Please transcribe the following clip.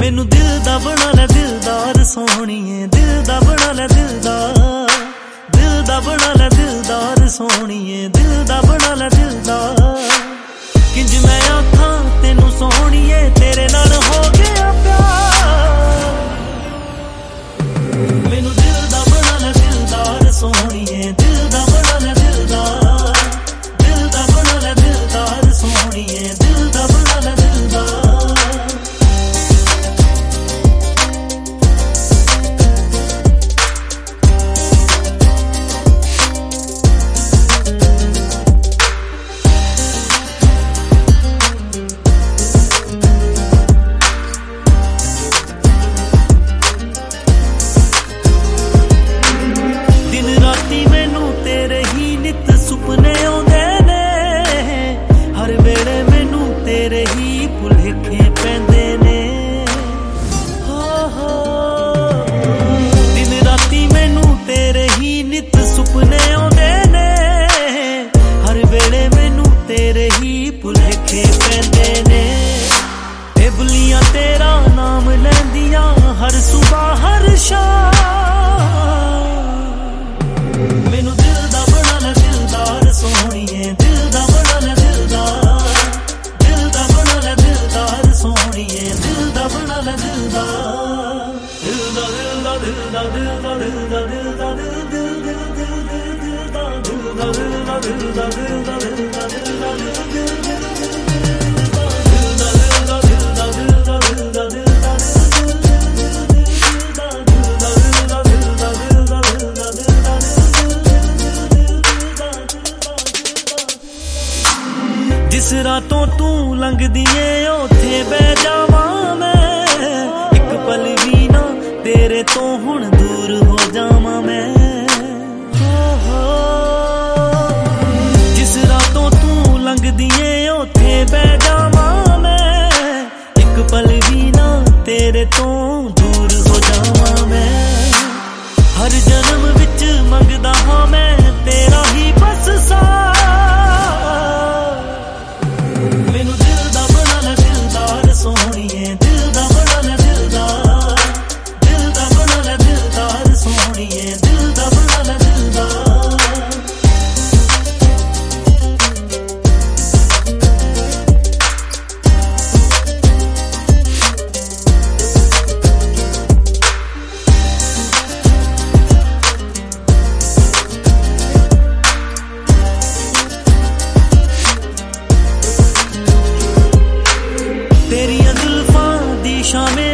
मैनू दिल दा बना ले दिलदार सोहणीए, दिल दा बना ले दिलदार, दिल दा बना ले दिलदार सोहणीए, दिल दा बना ले दिलदार। किंज मैं आखां तेनू सोहणीए तेरे नाल हो गया प्यार। मैनू दिल दा बना ले दिलदार सोहणीए, दिल दा बना ले दिलदार, दिल दा बना ले दिलदार सोहणीए, दिल दा बना ले दिलदार। सुपने आउंदे ने हर वेले मैनू तेरे ही भुलेखे पैंदे ने। हो दिन राती मैनू तेरे ही नित सुपने आउंदे ने हर वेले मैनू तेरे ही भुलेखे पैंदे ने। ए बुलियां तेरा नाम लैंदियां हर सुबह हर शाम। मैनू दिल दा बना ले दिलदार सोहणीए, दिल दा बना ले दिलदार, दिल दा बना ले दिलदार सोहणीए, दिल दा बना ले दिलदार। दिल दा दिल दा दिल दा दिल दा दिल दा दिल दा दिल दिल दिल दिल दिल दिल दा दिल दा दिल दा दिल दा दिल दा दिल दा दिल दा दिल दिल दिल जिस रातों तू लंघदी ए ओथे बह जावां मैं, एक पल भी ना तेरे तो हुण दूर हो जावां मैं। जिस रातों तू लंघदी ए ओथे बह जावां मैं, एक पल भी ना तेरे तो दूर हो जावां मैं। हर जन्म विच मंगदा हां मैं तेरा ही बस साथ। मैनू दिल दा बना ले दिलदार सोहणीए, दिल दा बना ले दिलदार, दिल दा बना ले दिलदार सोहणीए, दिल दा बना ले दिलदार। तेरियां जुल्फां दी शामें